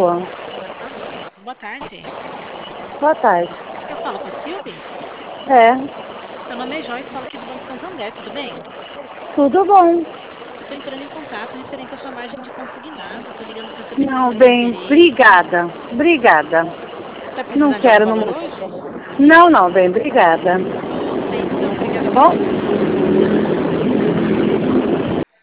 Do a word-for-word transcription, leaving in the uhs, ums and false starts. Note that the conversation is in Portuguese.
Alô? Alô, boa tarde. Boa tarde. Eu falo com a Silvia? É, Meu nome é Joyce, falo aqui do Banco Santander, tudo bem? tudo bom? Eu tô entrando em contato referente à sua margem de consignado. Tô ligando para saber se Não, você tem bem, interesse. obrigada. Obrigada. Tá Não precisando de algum quero no valor momento. hoje? Não, não, bem, obrigada. Tudo bem então, Tá obrigada pela bom? atenção.